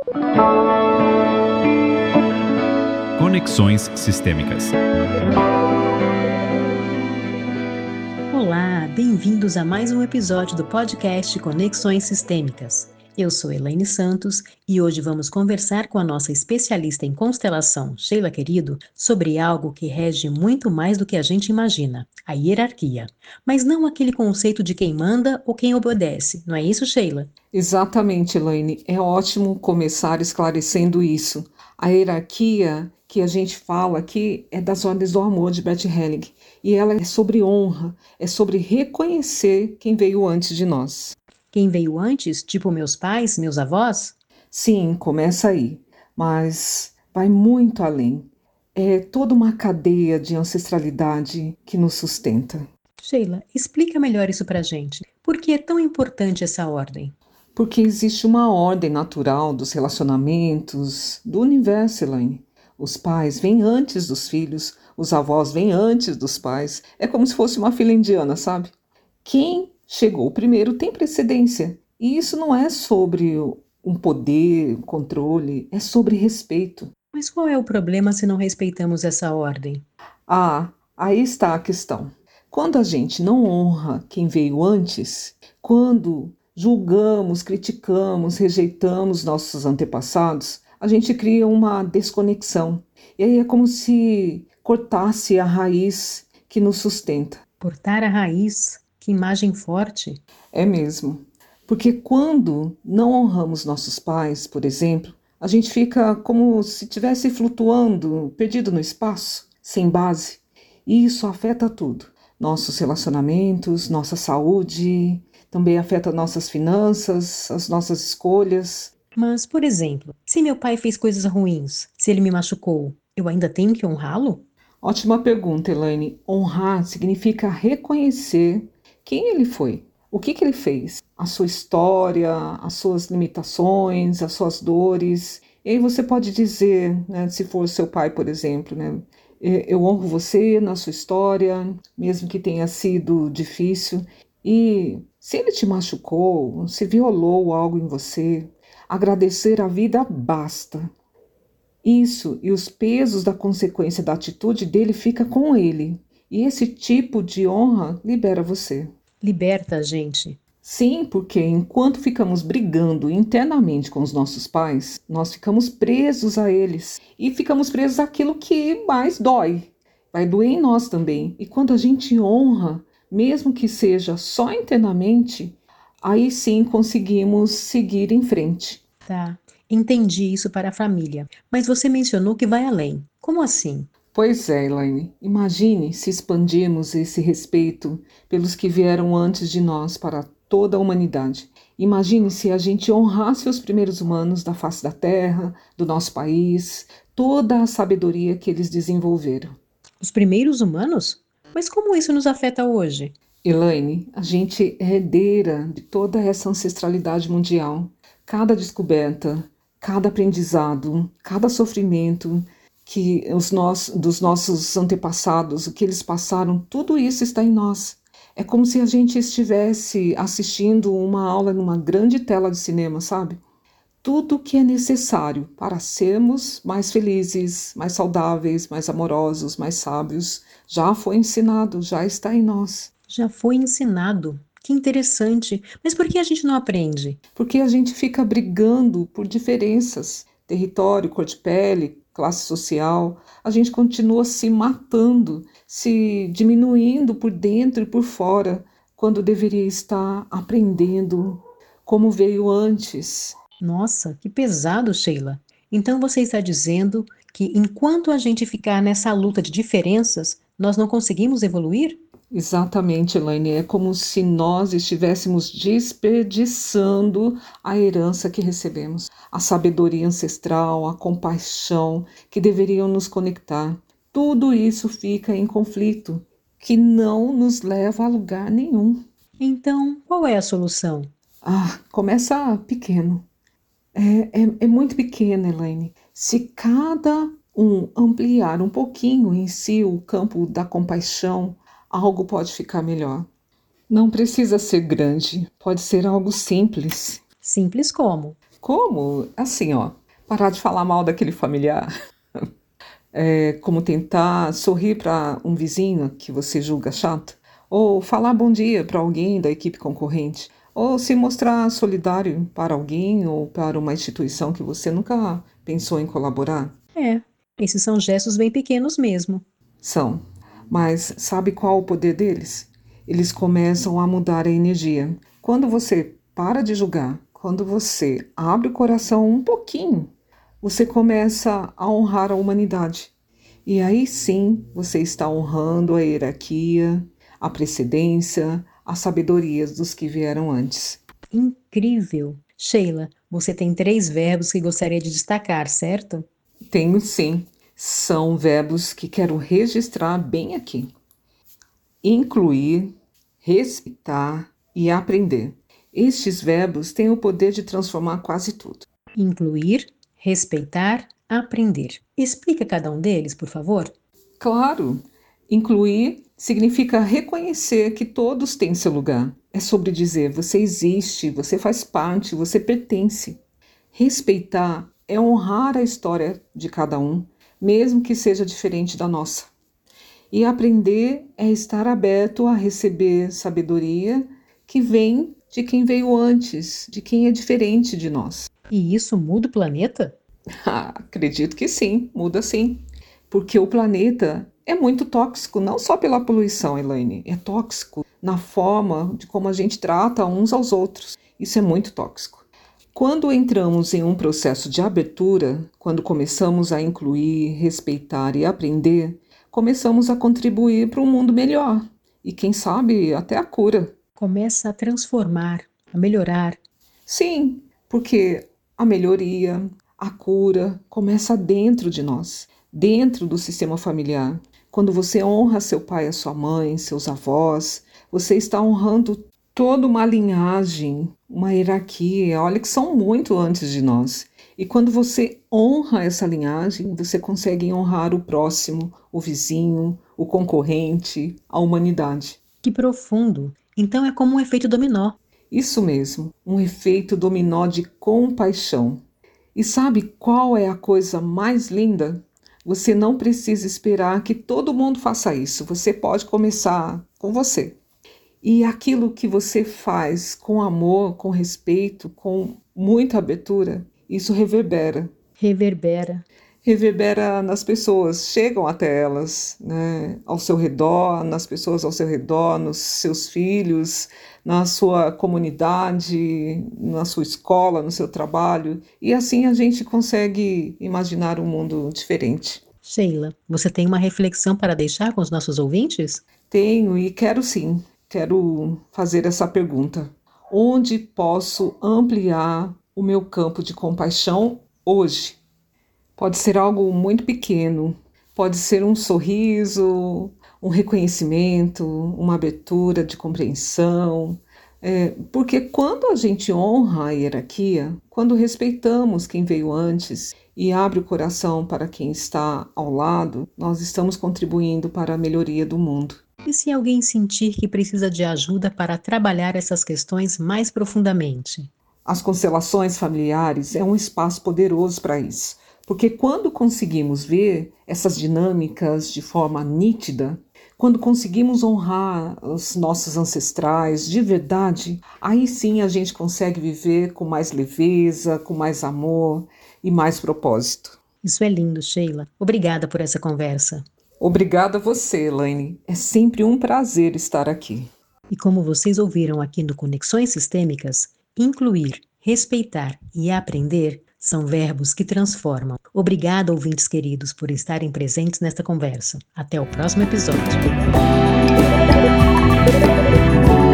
Conexões Sistêmicas. Olá, bem-vindos a mais um episódio do podcast Conexões Sistêmicas. Eu sou Elaine Santos e hoje vamos conversar com a nossa especialista em constelação, Sheila Querido, sobre algo que rege muito mais do que a gente imagina, a hierarquia. Mas não aquele conceito de quem manda ou quem obedece, não é isso, Sheila? Exatamente, Elaine. É ótimo começar esclarecendo isso. A hierarquia que a gente fala aqui é das ordens do amor de Bert Helling. E ela é sobre honra, é sobre reconhecer quem veio antes de nós. Quem veio antes, tipo meus pais, meus avós? Sim, começa aí, mas vai muito além. É toda uma cadeia de ancestralidade que nos sustenta. Sheila, explica melhor isso pra gente. Por que é tão importante essa ordem? Porque existe uma ordem natural dos relacionamentos, do universo, Elaine. Os pais vêm antes dos filhos, os avós vêm antes dos pais. É como se fosse uma fila indiana, sabe? Quem chegou primeiro tem precedência. E isso não é sobre um poder, um controle, é sobre respeito. Mas qual é o problema se não respeitamos essa ordem? Ah, aí está a questão. Quando a gente não honra quem veio antes, quando julgamos, criticamos, rejeitamos nossos antepassados, a gente cria uma desconexão. E aí é como se cortasse a raiz que nos sustenta. Cortar a raiz? Que imagem forte! É mesmo. Porque quando não honramos nossos pais, por exemplo, a gente fica como se estivesse flutuando, perdido no espaço, sem base. E isso afeta tudo. Nossos relacionamentos, nossa saúde, também afeta nossas finanças, as nossas escolhas. Mas, por exemplo, se meu pai fez coisas ruins, se ele me machucou, eu ainda tenho que honrá-lo? Ótima pergunta, Elaine. Honrar significa reconhecer quem ele foi, o que ele fez, a sua história, as suas limitações, as suas dores. E aí você pode dizer, né, se for seu pai, por exemplo, né, eu honro você na sua história, mesmo que tenha sido difícil. E se ele te machucou, se violou algo em você, agradecer a vida basta. Isso e os pesos da consequência da atitude dele fica com ele. E esse tipo de honra libera você. Liberta a gente. Sim, porque enquanto ficamos brigando internamente com os nossos pais, nós ficamos presos a eles e ficamos presos àquilo que mais dói. Vai doer em nós também. E quando a gente honra, mesmo que seja só internamente, aí sim conseguimos seguir em frente. Tá, entendi isso para a família. Mas você mencionou que vai além. Como assim? Pois é, Elaine. Imagine se expandirmos esse respeito pelos que vieram antes de nós para toda a humanidade. Imagine se a gente honrasse os primeiros humanos da face da Terra, do nosso país, toda a sabedoria que eles desenvolveram. Os primeiros humanos? Mas como isso nos afeta hoje? Elaine, a gente é herdeira de toda essa ancestralidade mundial. Cada descoberta, cada aprendizado, cada sofrimento dos nossos antepassados, o que eles passaram, tudo isso está em nós. É como se a gente estivesse assistindo uma aula numa grande tela de cinema, sabe? Tudo o que é necessário para sermos mais felizes, mais saudáveis, mais amorosos, mais sábios, já foi ensinado, já está em nós. Já foi ensinado. Que interessante. Mas por que a gente não aprende? Porque a gente fica brigando por diferenças, território, cor de pele, classe social, a gente continua se matando, se diminuindo por dentro e por fora, quando deveria estar aprendendo como veio antes. Nossa, que pesado, Sheila. Então você está dizendo que enquanto a gente ficar nessa luta de diferenças, nós não conseguimos evoluir? Exatamente, Elaine, é como se nós estivéssemos desperdiçando a herança que recebemos, a sabedoria ancestral, a compaixão que deveriam nos conectar. Tudo isso fica em conflito, que não nos leva a lugar nenhum. Então, qual é a solução? Começa pequeno. É muito pequeno, Elaine. Se cada um ampliar um pouquinho em si o campo da compaixão, algo pode ficar melhor. Não precisa ser grande, pode ser algo simples. Simples como? Como? Assim, ó, parar de falar mal daquele familiar. Como tentar sorrir para um vizinho que você julga chato. Ou falar bom dia para alguém da equipe concorrente. Ou se mostrar solidário para alguém ou para uma instituição que você nunca pensou em colaborar. Esses são gestos bem pequenos mesmo. São. Mas sabe qual o poder deles? Eles começam a mudar a energia. Quando você para de julgar, quando você abre o coração um pouquinho, você começa a honrar a humanidade. E aí sim você está honrando a hierarquia, a precedência, a sabedoria dos que vieram antes. Incrível! Sheila, você tem 3 verbos que gostaria de destacar, certo? Tenho sim. São verbos que quero registrar bem aqui. Incluir, respeitar e aprender. Estes verbos têm o poder de transformar quase tudo. Incluir, respeitar, aprender. Explica cada um deles, por favor. Claro, incluir significa reconhecer que todos têm seu lugar. É sobre dizer você existe, você faz parte, você pertence. Respeitar é honrar a história de cada um, mesmo que seja diferente da nossa. E aprender é estar aberto a receber sabedoria que vem de quem veio antes, de quem é diferente de nós. E isso muda o planeta? Acredito que sim, muda sim. Porque o planeta é muito tóxico, não só pela poluição, Elaine, é tóxico na forma de como a gente trata uns aos outros. Isso é muito tóxico. Quando entramos em um processo de abertura, quando começamos a incluir, respeitar e aprender, começamos a contribuir para um mundo melhor e, quem sabe, até a cura. Começa a transformar, a melhorar. Sim, porque a melhoria, a cura começa dentro de nós, dentro do sistema familiar. Quando você honra seu pai, a sua mãe, seus avós, você está honrando toda uma linhagem, uma hierarquia, olha que são muito antes de nós. E quando você honra essa linhagem, você consegue honrar o próximo, o vizinho, o concorrente, a humanidade. Que profundo! Então é como um efeito dominó. Isso mesmo, um efeito dominó de compaixão. E sabe qual é a coisa mais linda? Você não precisa esperar que todo mundo faça isso. Você pode começar com você. E aquilo que você faz com amor, com respeito, com muita abertura, isso reverbera. Reverbera nas pessoas, chegam até elas, né? Ao seu redor, nas pessoas ao seu redor, nos seus filhos, na sua comunidade, na sua escola, no seu trabalho. E assim a gente consegue imaginar um mundo diferente. Sheila, você tem uma reflexão para deixar com os nossos ouvintes? Tenho e quero sim. Quero fazer essa pergunta. Onde posso ampliar o meu campo de compaixão hoje? Pode ser algo muito pequeno, pode ser um sorriso, um reconhecimento, uma abertura de compreensão. Porque quando a gente honra a hierarquia, quando respeitamos quem veio antes e abre o coração para quem está ao lado, nós estamos contribuindo para a melhoria do mundo. E se alguém sentir que precisa de ajuda para trabalhar essas questões mais profundamente? As constelações familiares é um espaço poderoso para isso, porque quando conseguimos ver essas dinâmicas de forma nítida, quando conseguimos honrar os nossos ancestrais de verdade, aí sim a gente consegue viver com mais leveza, com mais amor e mais propósito. Isso é lindo, Sheila. Obrigada por essa conversa. Obrigada a você, Elaine. É sempre um prazer estar aqui. E como vocês ouviram aqui no Conexões Sistêmicas, incluir, respeitar e aprender são verbos que transformam. Obrigada, ouvintes queridos, por estarem presentes nesta conversa. Até o próximo episódio.